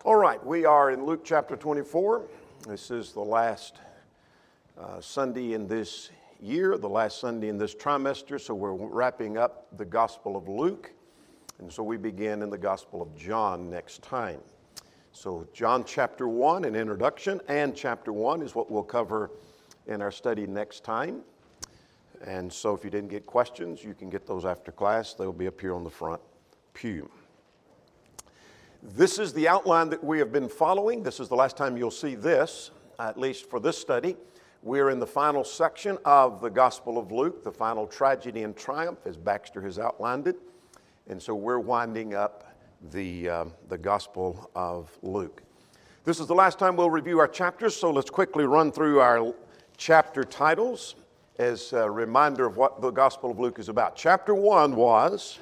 All right, we are in Luke chapter 24. This is the last Sunday in this year, the last Sunday in this trimester, so we're wrapping up the Gospel of Luke, and so we begin in the Gospel of John next time. So John chapter 1, an introduction, and chapter 1 is what we'll cover in our study next time. And so if you didn't get questions, you can get those after class. They'll be up here on the front pew. This is the outline that we have been following. This is the last time you'll see this, at least for this study. We're in the final section of the Gospel of Luke, the final tragedy and triumph, as Baxter has outlined it. And so we're winding up the Gospel of Luke. This is the last time we'll review our chapters, so let's quickly run through our chapter titles as a reminder of what the Gospel of Luke is about. Chapter 1 was...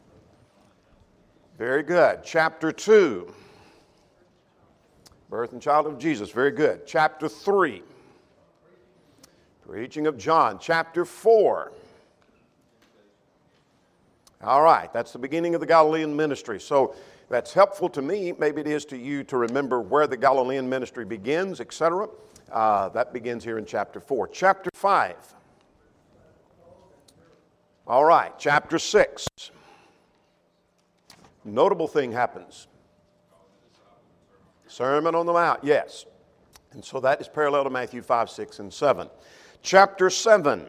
Very good. Chapter 2, birth and child of Jesus. Very good. Chapter 3, preaching of John. Chapter 4. All right, that's the beginning of the Galilean ministry. So that's helpful to me. Maybe it is to you to remember where the Galilean ministry begins, etc. That begins here in chapter 4. Chapter 5. All right, chapter 6. Notable thing happens. Sermon on the Mount, yes. And so that is parallel to Matthew 5, 6, and 7. Chapter 7.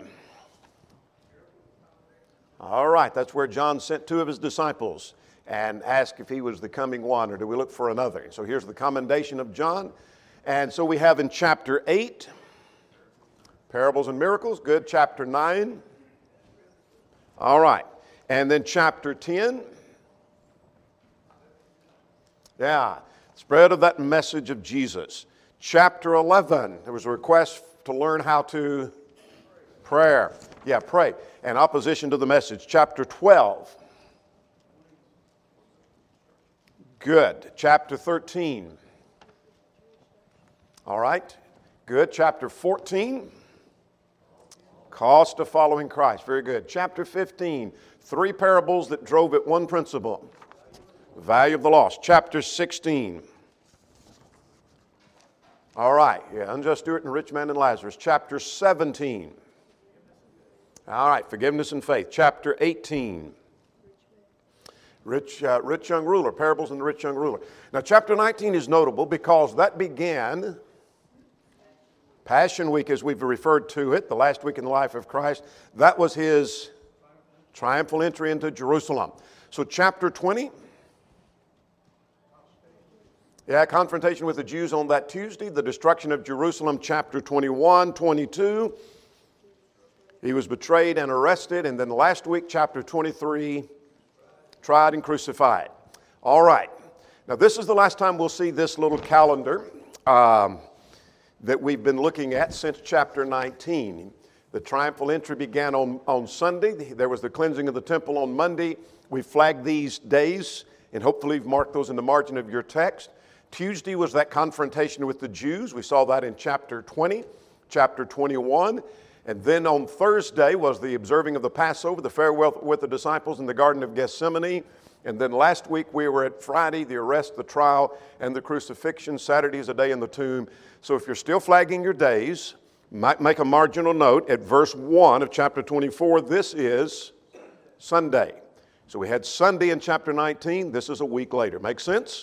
All right, that's where John sent two of his disciples and asked if he was the coming one or do we look for another. So here's the commendation of John. And so we have in chapter 8, parables and miracles. Good. Chapter 9. All right. And then chapter 10. Yeah, spread of that message of Jesus. Chapter 11, there was a request to learn how to pray. Yeah, pray. And opposition to the message. Chapter 12. Good. Chapter 13. All right. Good. Chapter 14. Cost of following Christ. Very good. Chapter 15. Three parables that drove at one principle. Value of the lost. Chapter 16. All right. Yeah, unjust steward and rich man and Lazarus. Chapter 17. All right. Forgiveness and faith. Chapter 18. Rich young ruler. Parables and the rich young ruler. Now, chapter 19 is notable because that began Passion Week, as we've referred to it, the last week in the life of Christ. That was his triumphal entry into Jerusalem. So, chapter 20. Yeah, confrontation with the Jews on that Tuesday, the destruction of Jerusalem, chapter 21, 22. He was betrayed and arrested, and then last week, chapter 23, tried and crucified. All right. Now, this is the last time we'll see this little calendar that we've been looking at since chapter 19. The triumphal entry began on Sunday. There was the cleansing of the temple on Monday. We flagged these days, and hopefully you've marked those in the margin of your text. Tuesday was that confrontation with the Jews. We saw that in chapter 20, chapter 21. And then on Thursday was the observing of the Passover, the farewell with the disciples in the Garden of Gethsemane. And then last week we were at Friday, the arrest, the trial, and the crucifixion. Saturday is a day in the tomb. So if you're still flagging your days, might make a marginal note at verse 1 of chapter 24. This is Sunday. So we had Sunday in chapter 19. This is a week later. Make sense?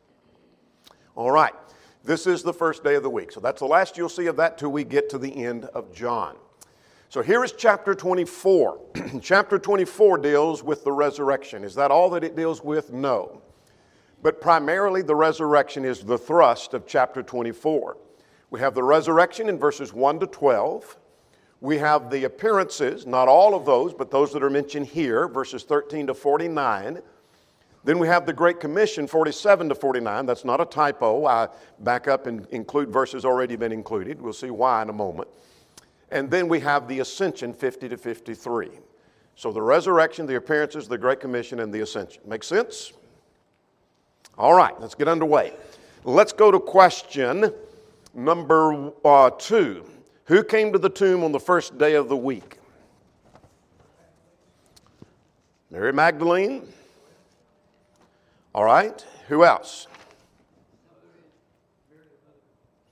All right, this is the first day of the week. So that's the last you'll see of that till we get to the end of John. So here is chapter 24. Chapter 24 deals with the resurrection. Is that all that it deals with? No. But primarily the resurrection is the thrust of chapter 24. We have the resurrection in verses 1 to 12. We have the appearances, not all of those, but those that are mentioned here, verses 13 to 49. Then we have the Great Commission, 47 to 49. That's not a typo. I back up and include verses already been included. We'll see why in a moment. And then we have the Ascension, 50 to 53. So the resurrection, the appearances, the Great Commission, and the Ascension. Make sense? All right, let's get underway. Let's go to question number 2. Who came to the tomb on the first day of the week? Mary Magdalene. All right. Who else?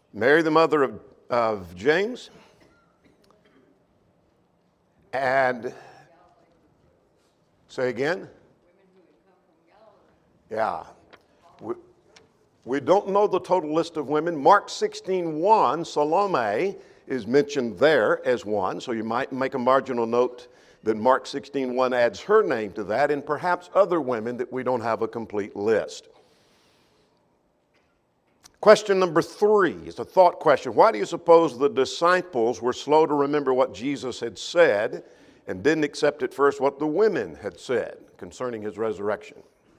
Mary, the mother of James, and say again? Yeah. We don't know the total list of women. Mark 16:1, Salome is mentioned there as one, so you might make a marginal note that Mark 16:1 adds her name to that, and perhaps other women that we don't have a complete list. Question number 3 is a thought question. Why do you suppose the disciples were slow to remember what Jesus had said and didn't accept at first what the women had said concerning his resurrection?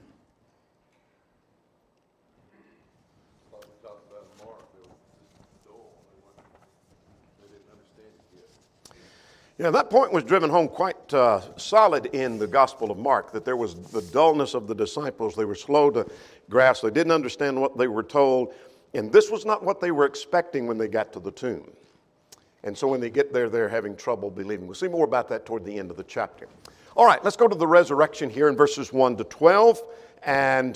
Yeah, that point was driven home quite solid in the Gospel of Mark, that there was the dullness of the disciples. They were slow to grasp. They didn't understand what they were told. And this was not what they were expecting when they got to the tomb. And so when they get there, they're having trouble believing. We'll see more about that toward the end of the chapter. All right, let's go to the resurrection here in verses 1 to 12. And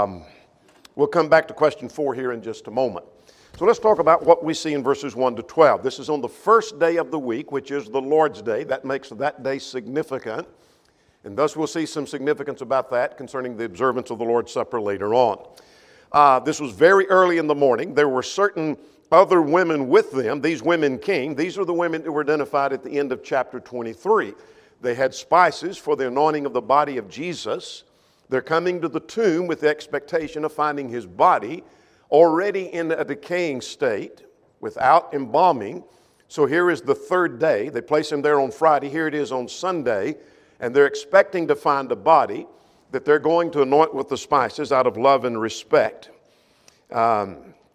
we'll come back to question 4 here in just a moment. So let's talk about what we see in verses 1 to 12. This is on the first day of the week, which is the Lord's Day. That makes that day significant. And thus we'll see some significance about that concerning the observance of the Lord's Supper later on. This was very early in the morning. There were certain other women with them. These women came. These are the women that were identified at the end of chapter 23. They had spices for the anointing of the body of Jesus. They're coming to the tomb with the expectation of finding his body already in a decaying state without embalming. So here is the third day. They place him there on Friday. Here it is on Sunday. And they're expecting to find a body that they're going to anoint with the spices out of love and respect that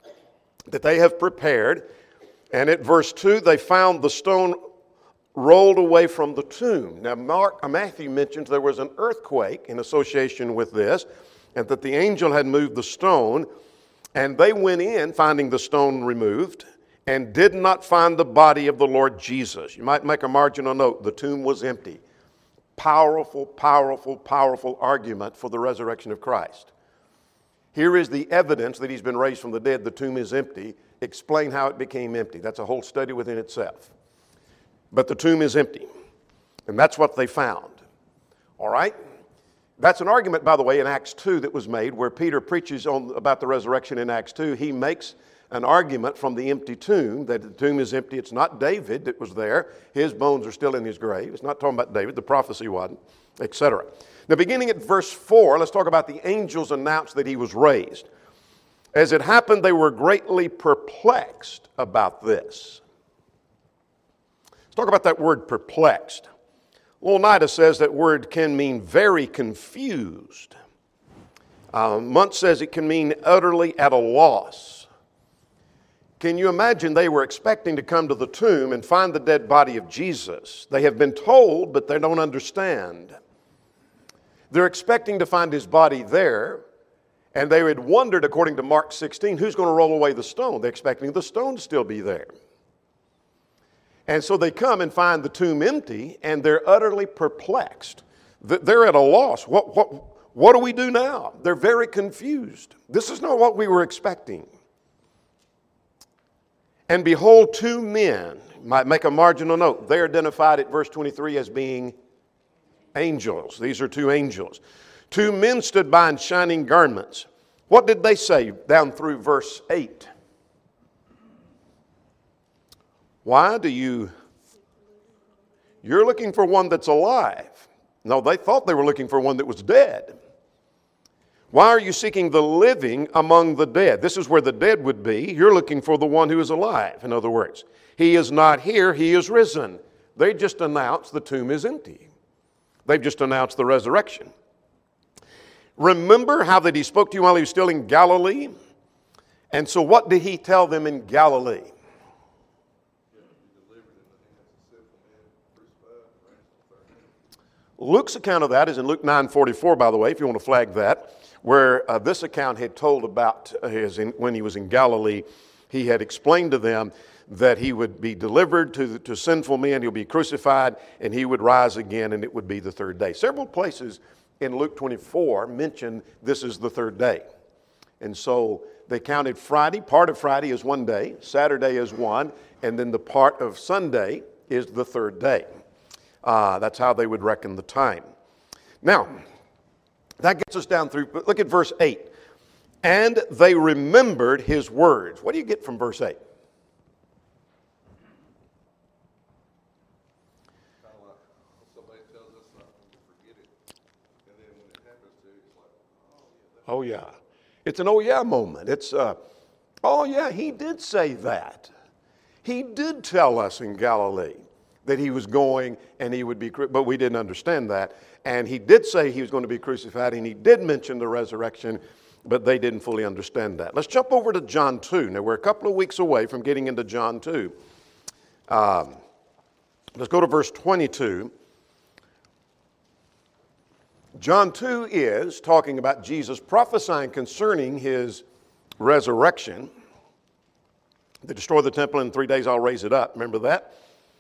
they have prepared. And at verse 2, they found the stone rolled away from the tomb. Now, Matthew mentions there was an earthquake in association with this, and that the angel had moved the stone, and they went in, finding the stone removed, and did not find the body of the Lord Jesus. You might make a marginal note, the tomb was empty. Powerful, powerful, powerful argument for the resurrection of Christ. Here is the evidence that he's been raised from the dead. The tomb is empty. Explain how it became empty. That's a whole study within itself. But the tomb is empty. And that's what they found. All right? That's an argument, by the way, in Acts 2 that was made where Peter preaches about the resurrection in Acts 2. He makes an argument from the empty tomb, that the tomb is empty. It's not David that was there. His bones are still in his grave. It's not talking about David. The prophecy wasn't, etc. Now, beginning at verse 4, let's talk about the angels announced that he was raised. As it happened, they were greatly perplexed about this. Let's talk about that word perplexed. Leonidas says that word can mean very confused. Muntz says it can mean utterly at a loss. Can you imagine they were expecting to come to the tomb and find the dead body of Jesus? They have been told, but they don't understand. They're expecting to find his body there, and they had wondered, according to Mark 16, who's going to roll away the stone? They're expecting the stone to still be there. And so they come and find the tomb empty, and they're utterly perplexed. They're at a loss. What do we do now? They're very confused. This is not what we were expecting. And behold, 2 men, might make a marginal note, they're identified at verse 23 as being angels. These are 2 angels. 2 men stood by in shining garments. What did they say down through verse 8? Why do you're looking for one that's alive? No, they thought they were looking for one that was dead. Why are you seeking the living among the dead? This is where the dead would be. You're looking for the one who is alive, in other words. He is not here, he is risen. They just announced the tomb is empty. They've just announced the resurrection. Remember how that he spoke to you while he was still in Galilee? And so what did he tell them in Galilee? Luke's account of that is in Luke 9:44, by the way, if you want to flag that, where this account had told about when he was in Galilee, he had explained to them that he would be delivered to sinful men, he'll be crucified, and he would rise again, and it would be the third day. Several places in Luke 24 mention this is the third day. And so they counted Friday, part of Friday is one day, Saturday is one, and then the part of Sunday is the third day. That's how they would reckon the time. Now, that gets us down through, look at verse 8. And they remembered his words. What do you get from verse 8? Oh, yeah. It's an oh, yeah moment. It's, oh, yeah, he did say that. He did tell us in Galilee that he was going and he would be, but we didn't understand that. And he did say he was going to be crucified, and he did mention the resurrection, but they didn't fully understand that. Let's jump over to John 2. Now, we're a couple of weeks away from getting into John 2. Let's go to verse 22. John 2 is talking about Jesus prophesying concerning his resurrection. They destroy the temple, and in 3 days I'll raise it up. Remember that?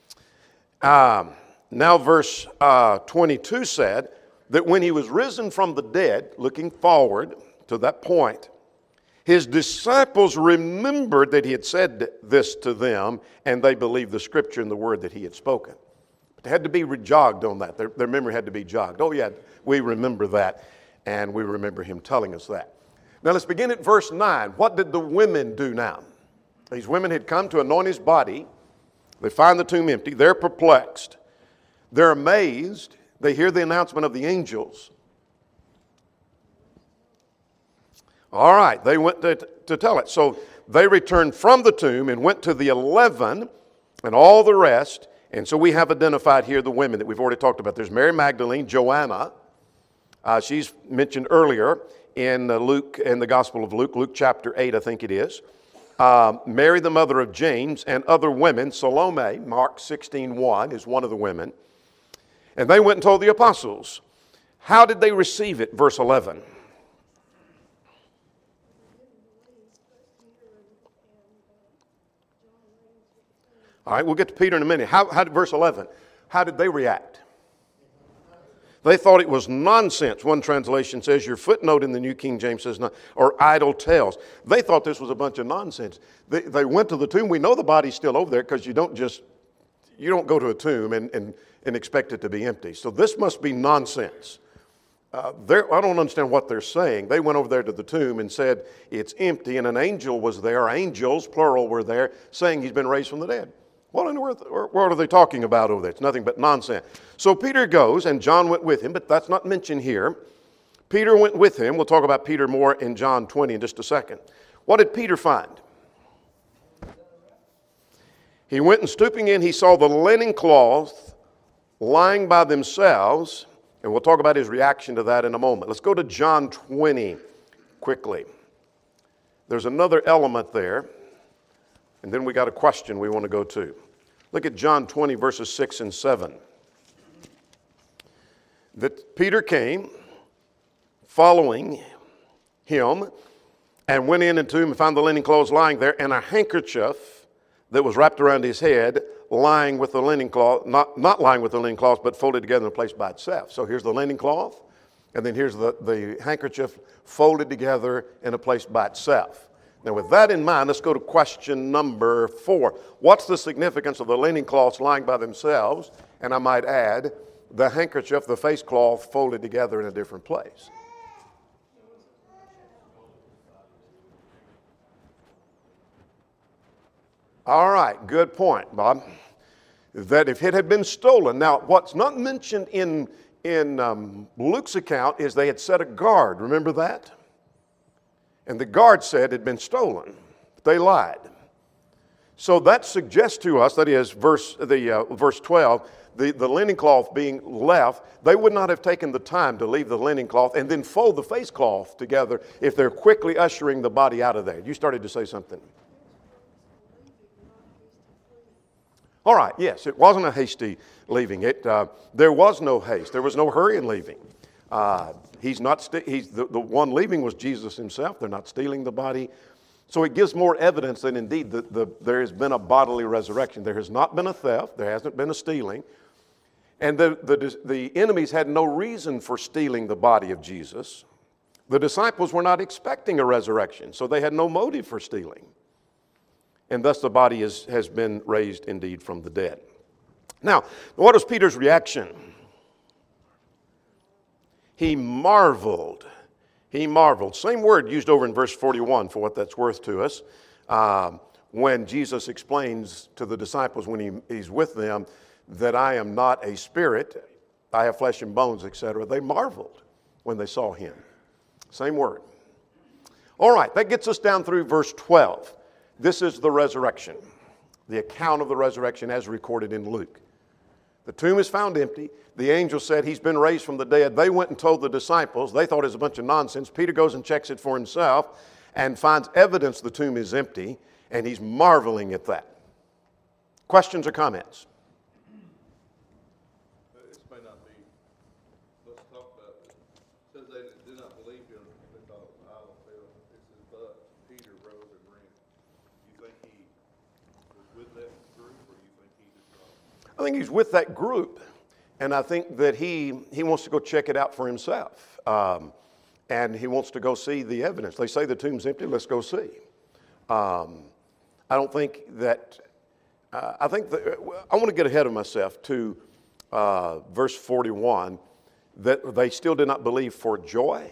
Now verse 22 said that when he was risen from the dead, looking forward to that point, his disciples remembered that he had said this to them, and they believed the scripture and the word that he had spoken. But they had to be jogged on that. Their memory had to be jogged. Oh yeah, we remember that, and we remember him telling us that. Now let's begin at verse 9. What did the women do now? These women had come to anoint his body. They find the tomb empty. They're perplexed. They're amazed. They hear the announcement of the angels. All right, they went to tell it. So they returned from the tomb and went to the 11 and all the rest. And so we have identified here the women that we've already talked about. There's Mary Magdalene, Joanna. She's mentioned earlier in Luke, in the Gospel of Luke, Luke chapter 8, I think it is. Mary, the mother of James, and other women. Salome, Mark 16:1, is one of the women. And they went and told the apostles. How did they receive it? Verse 11. All right, we'll get to Peter in a minute. How did verse 11, how did they react? They thought it was nonsense. One translation says, your footnote in the New King James says, or idle tales. They thought this was a bunch of nonsense. They went to the tomb. We know the body's still over there because you don't go to a tomb and expect it to be empty. So this must be nonsense. I don't understand what they're saying. They went over there to the tomb and said, it's empty, and an angel was there. Angels, plural, were there, saying he's been raised from the dead. What in the world are they talking about over there? It's nothing but nonsense. So Peter goes, and John went with him, but that's not mentioned here. Peter went with him. We'll talk about Peter more in John 20 in just a second. What did Peter find? He went, and stooping in, he saw the linen cloth lying by themselves, and we'll talk about his reaction to that in a moment. Let's go to John 20 quickly. There's another element there, and then we got a question we want to go to. Look at John 20, verses 6 and 7. That Peter came, following him, and went in into him and found the linen clothes lying there, and a handkerchief that was wrapped around his head, lying with the linen cloth, not lying with the linen cloth, but folded together in a place by itself. So here's the linen cloth, and then here's the handkerchief folded together in a place by itself. Now, with that in mind, let's go to question number 4. What's the significance of the linen cloths lying by themselves? And I might add, the handkerchief, the face cloth, folded together in a different place. All right, good point, Bob. That if it had been stolen, now what's not mentioned in Luke's account is they had set a guard. Remember that? And the guard said it had been stolen. They lied. So that suggests to us, that is, verse 12, the linen cloth being left, they would not have taken the time to leave the linen cloth and then fold the face cloth together if they're quickly ushering the body out of there. You started to say something. All right, yes, it wasn't a hasty leaving. There was no haste. There was no hurry in leaving. The one leaving was Jesus himself. They're not stealing the body. So it gives more evidence that indeed there has been a bodily resurrection. There has not been a theft. There hasn't been a stealing. And the enemies had no reason for stealing the body of Jesus. The disciples were not expecting a resurrection, so they had no motive for stealing. And thus the body has been raised indeed from the dead. Now, what was Peter's reaction? He marveled. He marveled. Same word used over in verse 41 for what that's worth to us. When Jesus explains to the disciples when he's with them that I am not a spirit, I have flesh and bones, etc. They marveled when they saw him. Same word. All right, that gets us down through verse 12. This is the resurrection, the account of the resurrection as recorded in Luke. The tomb is found empty. The angel said he's been raised from the dead. They went and told the disciples. They thought it was a bunch of nonsense. Peter goes and checks it for himself and finds evidence the tomb is empty, and he's marveling at that. Questions or comments? This may not be, let's talk about it. It says they did not believe him because the island fell. It says, but Peter rose and ran. You think he was with that group, or you think he just got? I think he's with that group, and I think that he wants to go check it out for himself. And he wants to go see the evidence. They say the tomb's empty, let's go see. I don't think that, I want to get ahead of myself to verse 41, that they still did not believe for joy.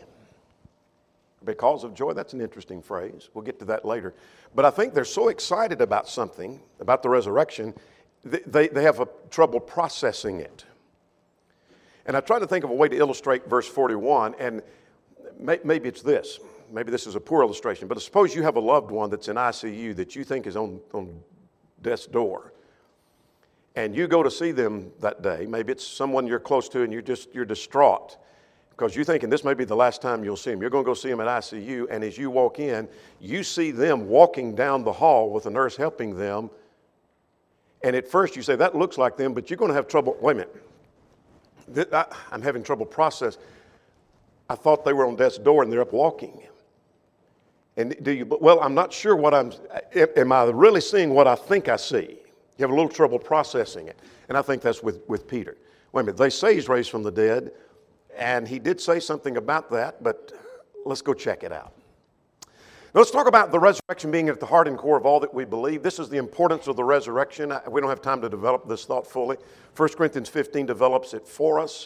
Because of joy, that's an interesting phrase. We'll get to that later. But I think they're so excited about something, about the resurrection, they have a trouble processing it. And I tried to think of a way to illustrate verse 41, and maybe it's this. Maybe this is a poor illustration, but suppose you have a loved one that's in ICU that you think is on death's door, and you go to see them that day. Maybe it's someone you're close to, and you're distraught because you're thinking this may be the last time you'll see them. You're going to go see them at ICU, and as you walk in, you see them walking down the hall with a nurse helping them, and at first you say, that looks like them, but you're going to have trouble. Wait a minute. I'm having trouble process. I thought they were on death's door and they're up walking. And well, I'm not sure am I really seeing what I think I see? You have a little trouble processing it. And I think that's with Peter. Wait a minute, they say he's raised from the dead, and he did say something about that, but let's go check it out. Now, let's talk about the resurrection being at the heart and core of all that we believe. This is the importance of the resurrection. We don't have time to develop this thought fully. 1 Corinthians 15 develops it for us.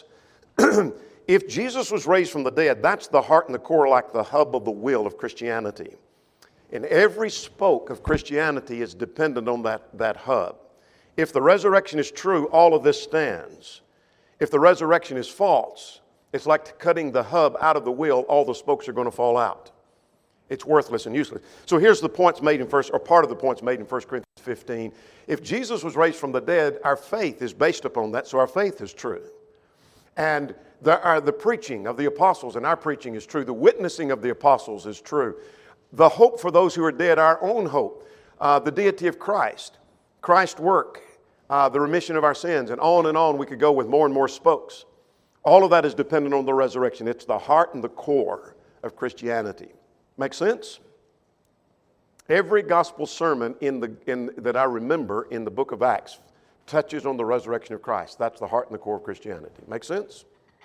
If Jesus was raised from the dead, that's the heart and the core, like the hub of the wheel of Christianity. And every spoke of Christianity is dependent on that hub. If the resurrection is true, all of this stands. If the resurrection is false, it's like cutting the hub out of the wheel, all the spokes are going to fall out. It's worthless and useless. So here's the points made in part of the points made in 1 Corinthians 15. If Jesus was raised from the dead, our faith is based upon that, so our faith is true. And the preaching of the apostles, and our preaching is true. The witnessing of the apostles is true. The hope for those who are dead, our own hope. The deity of Christ. Christ's work. The remission of our sins. And on we could go with more and more spokes. All of that is dependent on the resurrection. It's the heart and the core of Christianity. Make sense? Every gospel sermon that I remember in the book of Acts touches on the resurrection of Christ. That's the heart and the core of Christianity. Make sense?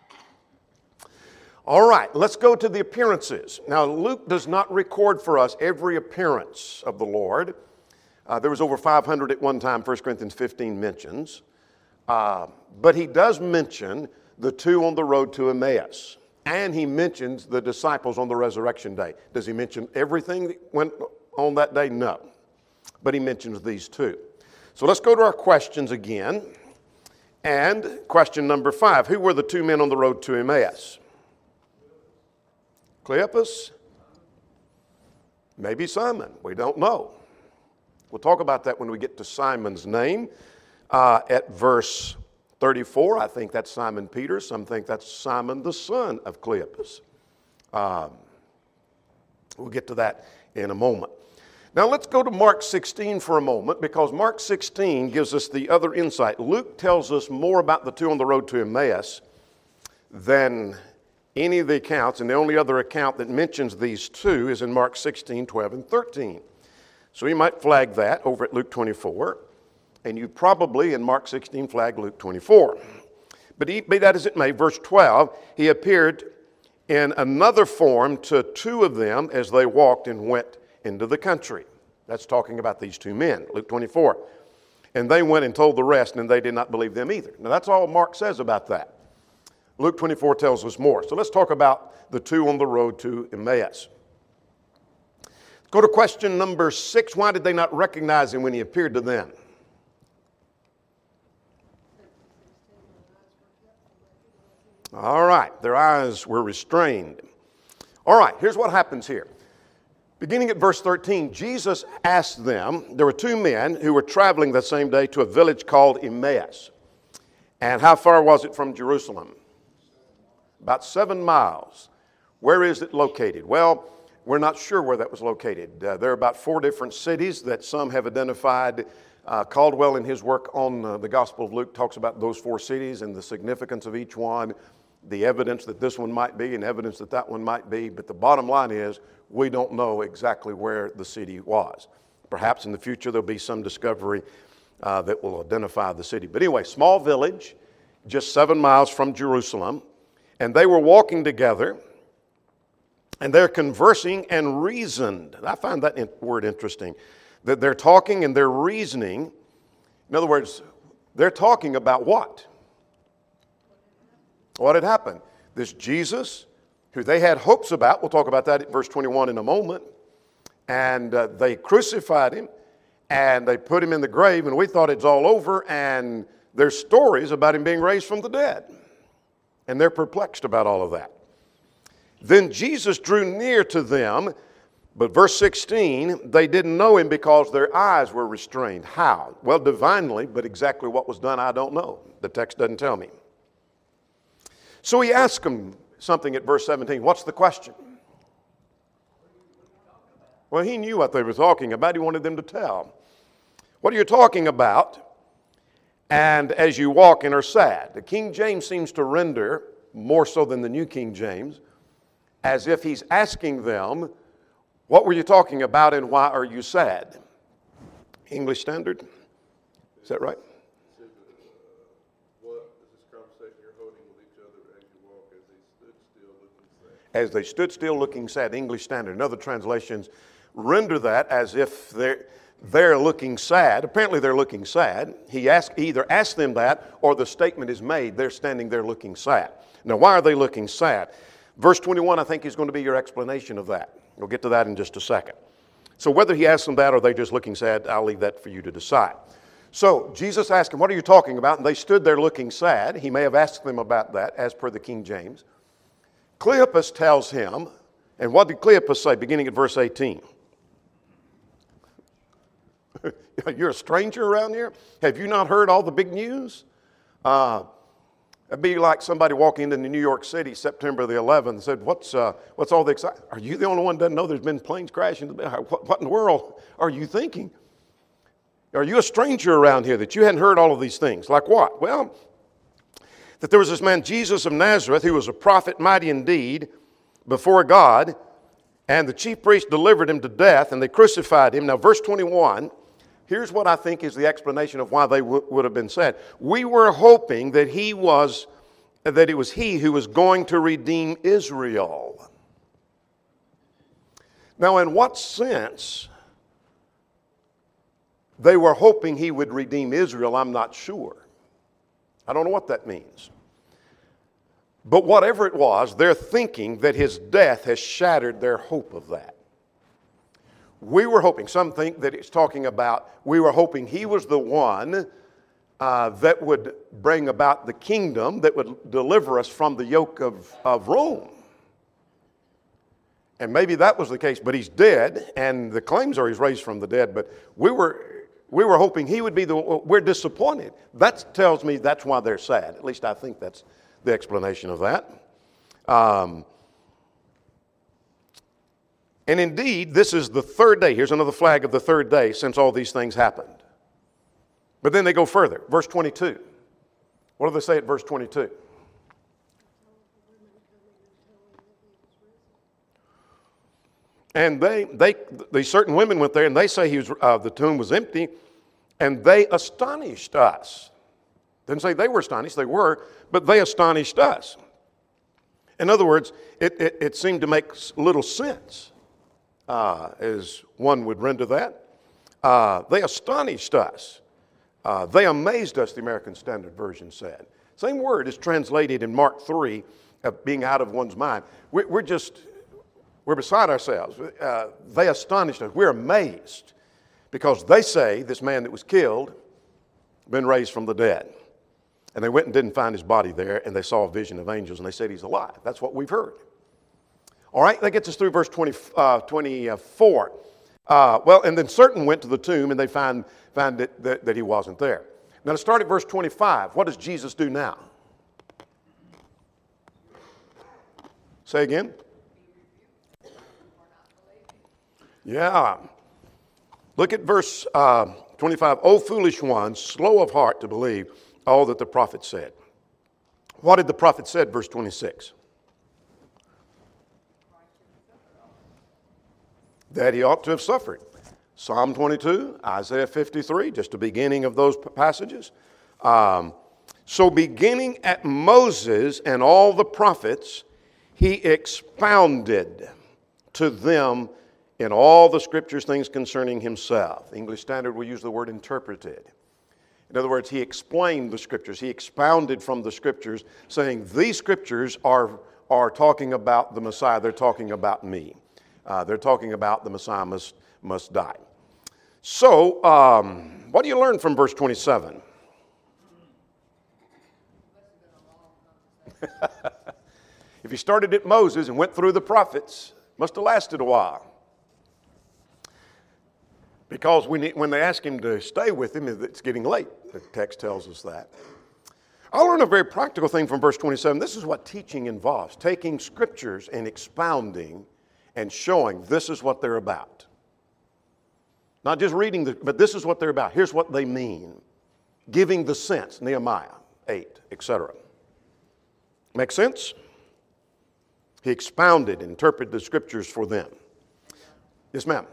All right, let's go to the appearances. Now, Luke does not record for us every appearance of the Lord. There was over 500 at one time, 1 Corinthians 15 mentions. But he does mention the two on the road to Emmaus. And he mentions the disciples on the resurrection day. Does he mention everything that went on that day? No. But he mentions these two. So let's go to our questions again. And question number 5. Who were the two men on the road to Emmaus? Cleopas? Maybe Simon. We don't know. We'll talk about that when we get to Simon's name. At verse 34, I think that's Simon Peter. Some think that's Simon the son of Cleopas. We'll get to that in a moment. Now let's go to Mark 16 for a moment, because Mark 16 gives us the other insight. Luke tells us more about the two on the road to Emmaus than any of the accounts, and the only other account that mentions these two is in Mark 16, 12, and 13. So you might flag that over at Luke 24, and you probably in Mark 16 flag Luke 24. But be that as it may, verse 12, he appeared in another form to two of them as they walked and went into the country. That's talking about these two men, Luke 24. And they went and told the rest, and they did not believe them either. Now that's all Mark says about that. Luke 24 tells us more. So let's talk about the two on the road to Emmaus. Go to question number 6. Why did they not recognize him when he appeared to them? All right, their eyes were restrained. All right, here's what happens here. Beginning at verse 13, Jesus asked them, there were two men who were traveling that same day to a village called Emmaus. And how far was it from Jerusalem? About 7 miles. Where is it located? Well, we're not sure where that was located. There are about 4 different cities that some have identified. Caldwell, in his work on the Gospel of Luke, talks about those 4 cities and the significance of each one, the evidence that this one might be and evidence that that one might be. But the bottom line is, we don't know exactly where the city was. Perhaps in the future there'll be some discovery that will identify the city. But anyway, small village, just 7 miles from Jerusalem. And they were walking together, and they're conversing and reasoned. I find that word interesting, that they're talking and they're reasoning. In other words, they're talking about what? What had happened? This Jesus, who they had hopes about, we'll talk about that at verse 21 in a moment, and they crucified him, and they put him in the grave, and we thought it's all over, and there's stories about him being raised from the dead. And they're perplexed about all of that. Then Jesus drew near to them, but verse 16, they didn't know him because their eyes were restrained. How? Well, divinely, but exactly what was done, I don't know. The text doesn't tell me. So he asked them something at verse 17. What's the question? Well, he knew what they were talking about. He wanted them to tell. What are you talking about? And as you walk and are sad. The King James seems to render, more so than the New King James, as if he's asking them, what were you talking about and why are you sad? English Standard? Is that right? What is this conversation you're holding with each other as you walk, as they stood still looking sad? As they stood still looking sad. English Standard. And other translations render that as if they're looking sad. Apparently they're looking sad. He either asked them that or the statement is made. They're standing there looking sad. Now, why are they looking sad? Verse 21, I think, is going to be your explanation of that. We'll get to that in just a second. So whether he asked them that or they're just looking sad, I'll leave that for you to decide. So Jesus asked them, what are you talking about? And they stood there looking sad. He may have asked them about that, as per the King James. Cleopas tells him, and what did Cleopas say, beginning at verse 18? You're a stranger around here? Have you not heard all the big news? It'd be like somebody walking into New York City September the 11th and said, what's all the excitement? Are you the only one that doesn't know there's been planes crashing? What in the world are you thinking? Are you a stranger around here that you hadn't heard all of these things? Like what? Well, that there was this man Jesus of Nazareth who was a prophet, mighty indeed, before God, and the chief priests delivered him to death, and they crucified him. Now, verse 21, here's what I think is the explanation of why they would have been sad. We were hoping that it was he who was going to redeem Israel. Now, in what sense they were hoping he would redeem Israel, I'm not sure. I don't know what that means. But whatever it was, they're thinking that his death has shattered their hope of that. We were hoping, some think that it's talking about, we were hoping he was the one that would bring about the kingdom, that would deliver us from the yoke of Rome. And maybe that was the case, but he's dead, and the claims are he's raised from the dead, but we were hoping he would be we're disappointed. That tells me that's why they're sad. At least I think that's the explanation of that. And indeed, this is the third day. Here's another flag of the third day since all these things happened. But then they go further. Verse 22. What do they say at verse 22? And they certain women went there, and they say the tomb was empty, and they astonished us. Didn't say they were astonished, they were, but they astonished us. In other words, it seemed to make little sense, as one would render that. They astonished us. They amazed us, the American Standard Version said. Same word is translated in Mark 3, of being out of one's mind. We're beside ourselves. They astonished us. We're amazed because they say this man that was killed been raised from the dead. And they went and didn't find his body there, and they saw a vision of angels, and they said he's alive. That's what we've heard. All right, that gets us through verse 24. And then certain went to the tomb, and they found that he wasn't there. Now, to start at verse 25, what does Jesus do now? Say again? Yeah. Look at verse 25. O foolish ones, slow of heart to believe all that the prophet said. What did the prophet said, verse 26? That he ought to have suffered. Psalm 22, Isaiah 53, just the beginning of those passages. So beginning at Moses and all the prophets, he expounded to them in all the scriptures things concerning himself. The English Standard will use the word interpreted. In other words, he explained the scriptures. He expounded from the scriptures, saying these scriptures are talking about the Messiah. They're talking about me. They're talking about the Messiah must die. So, what do you learn from verse 27? If he started at Moses and went through the prophets, must have lasted a while. Because when they ask him to stay with him, it's getting late. The text tells us that. I learned a very practical thing from verse 27. This is what teaching involves. Taking scriptures and expounding and showing this is what they're about. Not just reading, but this is what they're about. Here's what they mean. Giving the sense, Nehemiah 8, etc. Make sense? He expounded and interpreted the scriptures for them. Yes, ma'am.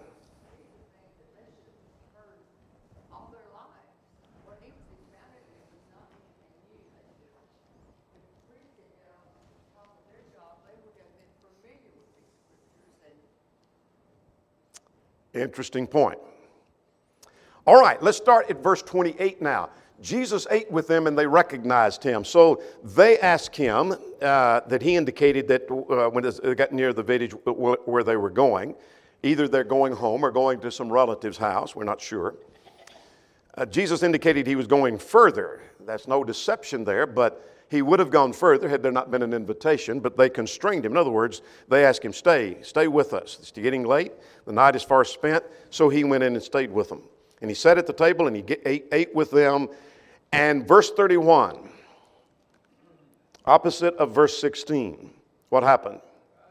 Interesting point. All right, let's start at verse 28 now. Jesus ate with them and they recognized him. So they asked him that he indicated that when they got near the village where they were going, either they're going home or going to some relative's house, we're not sure. Jesus indicated he was going further. That's no deception there, but he would have gone further had there not been an invitation, but they constrained him. In other words, they asked him, stay with us. It's getting late. The night is far spent. So he went in and stayed with them. And he sat at the table and he ate with them. And verse 31, opposite of verse 16, what happened?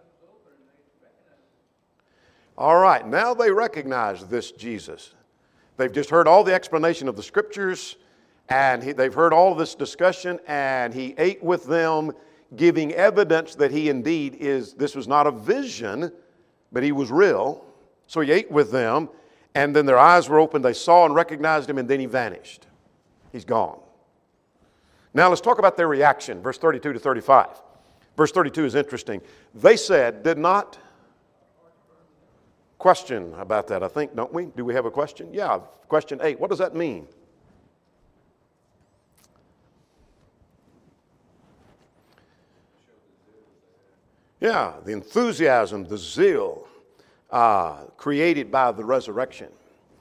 All right, now they recognize this Jesus. They've just heard all the explanation of the scriptures, and they've heard all of this discussion, and he ate with them, giving evidence that he indeed this was not a vision, but he was real. So he ate with them, and then their eyes were opened, they saw and recognized him, and then he vanished. He's gone. Now let's talk about their reaction, verse 32 to 35. Verse 32 is interesting. They said, did not question about that, I think, don't we? Do we have a question? Yeah, question 8. What does that mean? Yeah, the enthusiasm, the zeal created by the resurrection.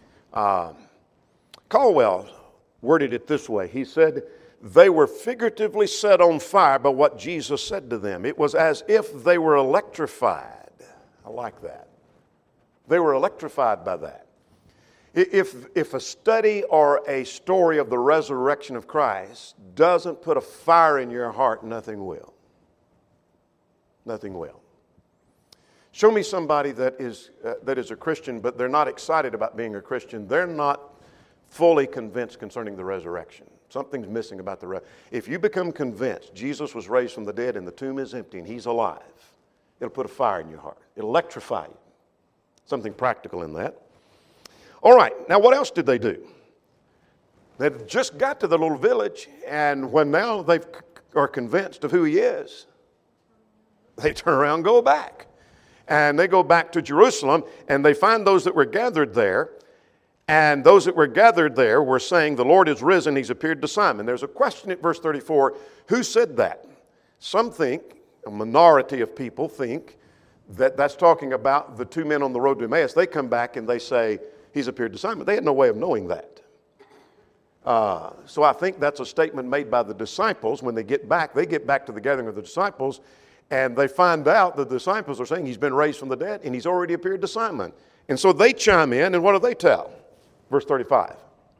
Caldwell worded it this way. He said, they were figuratively set on fire by what Jesus said to them. It was as if they were electrified. I like that. They were electrified by that. If a study or a story of the resurrection of Christ doesn't put a fire in your heart, nothing will. Nothing will. Show me somebody that is a Christian, but they're not excited about being a Christian. They're not fully convinced concerning the resurrection. Something's missing about the resurrection. If you become convinced Jesus was raised from the dead and the tomb is empty and he's alive, it'll put a fire in your heart. It'll electrify you. Something practical in that. All right, now what else did they do? They just got to the little village, and when now they are convinced of who he is, They turn around and go back. And they go back to Jerusalem, and they find those that were gathered there. And those that were gathered there were saying, the Lord is risen, he's appeared to Simon. There's a question at verse 34, who said that? Some think, a minority of people think, that that's talking about the two men on the road to Emmaus. They come back and they say, he's appeared to Simon. They had no way of knowing that. So I think that's a statement made by the disciples. When they get back to the gathering of the disciples, and they find out the disciples are saying he's been raised from the dead and he's already appeared to Simon. And so they chime in, and what do they tell? Verse 35.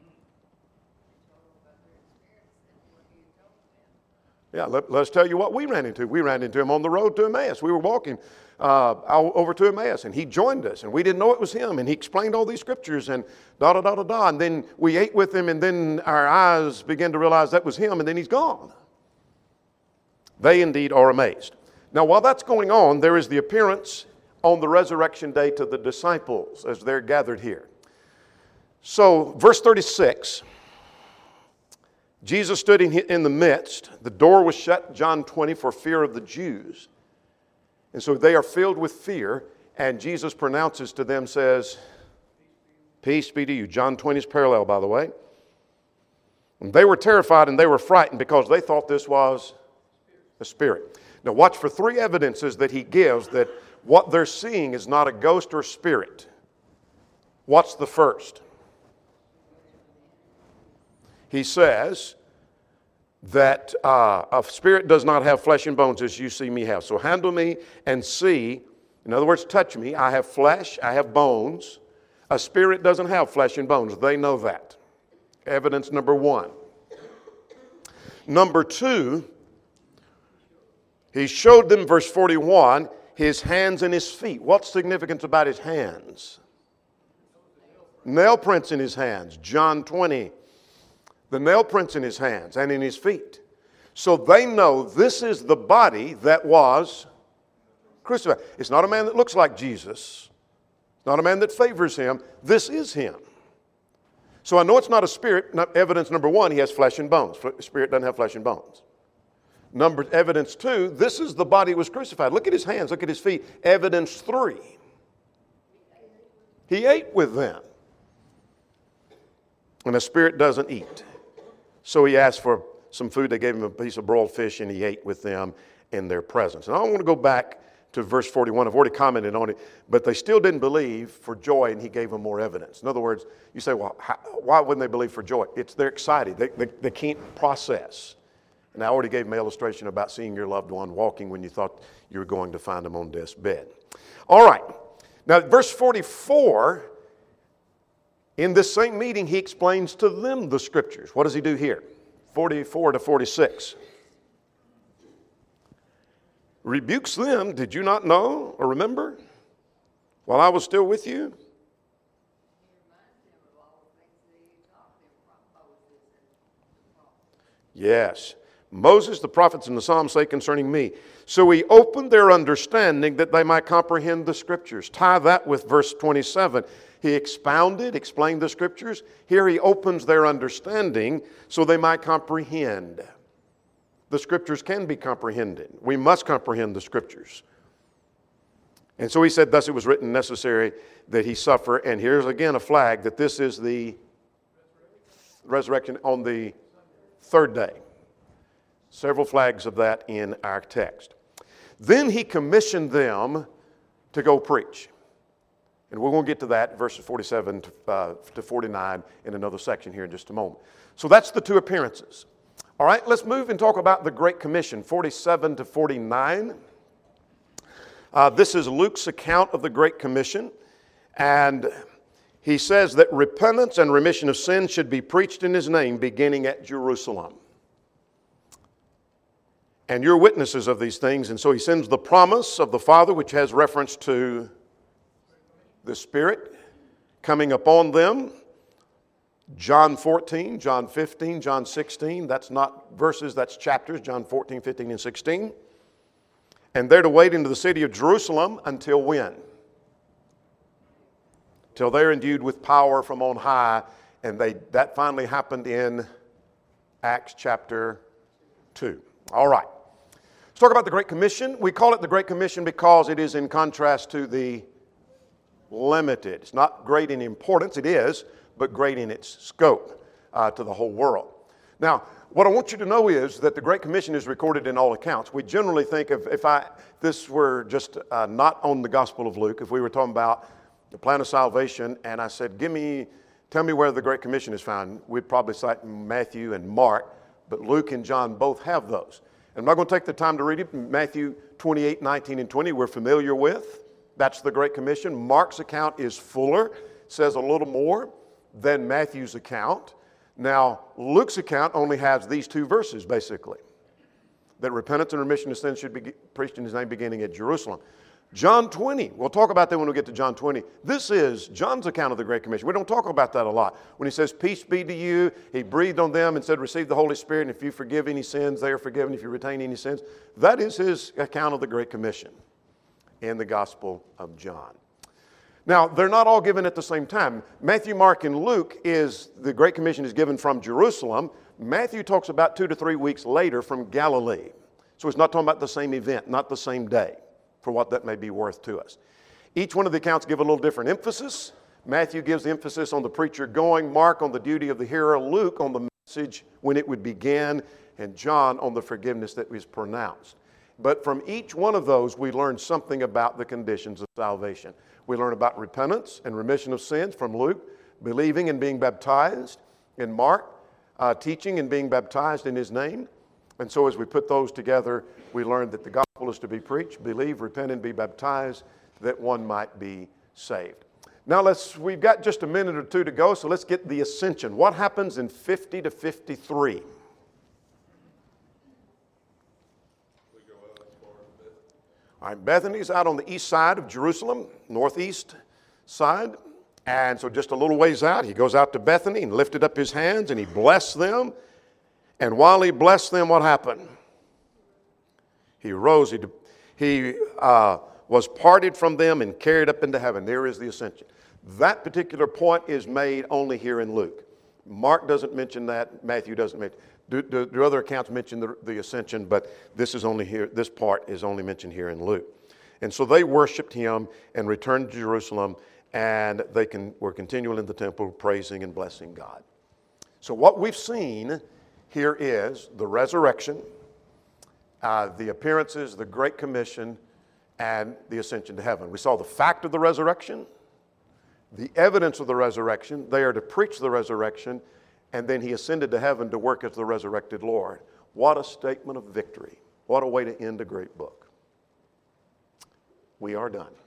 Yeah, let us tell you what we ran into. We ran into him on the road to Emmaus. We were walking over to Emmaus, and he joined us, and we didn't know it was him, and he explained all these scriptures, and da-da-da-da-da, and then we ate with him, and then our eyes began to realize that was him, and then he's gone. They indeed are amazed. Now, while that's going on, there is the appearance on the resurrection day to the disciples as they're gathered here. So, verse 36, Jesus stood in the midst. The door was shut, John 20, for fear of the Jews. And so they are filled with fear, and Jesus pronounces to them, says, peace be to you. John 20 is parallel, by the way. And they were terrified and they were frightened because they thought this was a spirit. Now watch for three evidences that he gives that what they're seeing is not a ghost or spirit. What's the first? He says that a spirit does not have flesh and bones as you see me have. So handle me and see. In other words, touch me. I have flesh, I have bones. A spirit doesn't have flesh and bones. They know that. Evidence number one. Number two, he showed them, verse 41, his hands and his feet. What's significant about his hands? Nail prints in his hands. John 20. The nail prints in his hands and in his feet. So they know this is the body that was crucified. It's not a man that looks like Jesus. It's not a man that favors him. This is him. So I know it's not a spirit. Evidence number one, he has flesh and bones. Spirit doesn't have flesh and bones. Evidence two, this is the body that was crucified. Look at his hands, look at his feet. Evidence three, he ate with them. And a spirit doesn't eat. So he asked for some food. They gave him a piece of broiled fish, and he ate with them in their presence. And I want to go back to verse 41. I've already commented on it. But they still didn't believe for joy, and he gave them more evidence. In other words, you say, well, why wouldn't they believe for joy? They're excited. They can't process. And I already gave them an illustration about seeing your loved one walking when you thought you were going to find him on death's bed. All right. Now, verse 44... in this same meeting, he explains to them the scriptures. What does he do here? 44 to 46. Rebukes them, did you not know or remember while I was still with you? Yes. Moses, the prophets, and the Psalms say concerning me. So he opened their understanding that they might comprehend the scriptures. Tie that with verse 27. He explained the scriptures. Here he opens their understanding so they might comprehend. The scriptures can be comprehended. We must comprehend the scriptures. And so he said, thus it was written necessary that he suffer. And here's again a flag that this is the resurrection on the third day. Several flags of that in our text. Then he commissioned them to go preach. And we're going to get to that, verses 47 to 49 in another section here in just a moment. So that's the two appearances. All right, let's move and talk about the Great Commission, 47 to 49. This is Luke's account of the Great Commission. And he says that repentance and remission of sin should be preached in his name, beginning at Jerusalem. And you're witnesses of these things. And so he sends the promise of the Father, which has reference to the Spirit coming upon them. John 14, John 15, John 16. That's not verses, that's chapters. John 14, 15, and 16. And they're to wait into the city of Jerusalem until when? Till they're endued with power from on high. And that finally happened in Acts chapter 2. All right. Let's talk about the Great Commission. We call it the Great Commission because it is in contrast to the limited. It's not great in importance, it is, but great in its scope to the whole world. Now, what I want you to know is that the Great Commission is recorded in all accounts. We generally think of, if this were just not on the Gospel of Luke, if we were talking about the plan of salvation, and I said, tell me where the Great Commission is found, we'd probably cite Matthew and Mark, but Luke and John both have those. And I'm not going to take the time to read it. Matthew 28, 19, and 20, we're familiar with. That's the Great Commission. Mark's account is fuller, says a little more than Matthew's account. Now, Luke's account only has these two verses, basically, that repentance and remission of sins should be preached in his name beginning at Jerusalem. John 20, we'll talk about that when we get to John 20. This is John's account of the Great Commission. We don't talk about that a lot. When he says, peace be to you, he breathed on them and said, receive the Holy Spirit, and if you forgive any sins, they are forgiven. If you retain any sins, that is his account of the Great Commission in the Gospel of John. Now, they're not all given at the same time. Matthew, Mark, and Luke the Great Commission is given from Jerusalem. Matthew talks about 2 to 3 weeks later from Galilee. So it's not talking about the same event, not the same day, for what that may be worth to us. Each one of the accounts give a little different emphasis. Matthew gives the emphasis on the preacher going, Mark on the duty of the hearer, Luke on the message when it would begin, and John on the forgiveness that was pronounced. But from each one of those, we learn something about the conditions of salvation. We learn about repentance and remission of sins from Luke, believing and being baptized in Mark, teaching and being baptized in his name. And so as we put those together, we learn that the gospel is to be preached, believe, repent, and be baptized, that one might be saved. Now we've got just a minute or two to go, so let's get the ascension. What happens in 50 to 53? All right, Bethany's out on the east side of Jerusalem, northeast side. And so just a little ways out, he goes out to Bethany and lifted up his hands and he blessed them. And while he blessed them, what happened? He rose, he was parted from them and carried up into heaven. There is the ascension. That particular point is made only here in Luke. Mark doesn't mention that, Matthew doesn't mention. Do other accounts mention the ascension, but this is only here. This part is only mentioned here in Luke. And so they worshiped him and returned to Jerusalem, and were continual in the temple, praising and blessing God. So what we've seen here is the resurrection, the appearances, the Great Commission, and the ascension to heaven. We saw the fact of the resurrection, the evidence of the resurrection. They are to preach the resurrection, and then he ascended to heaven to work as the resurrected Lord. What a statement of victory. What a way to end a great book. We are done.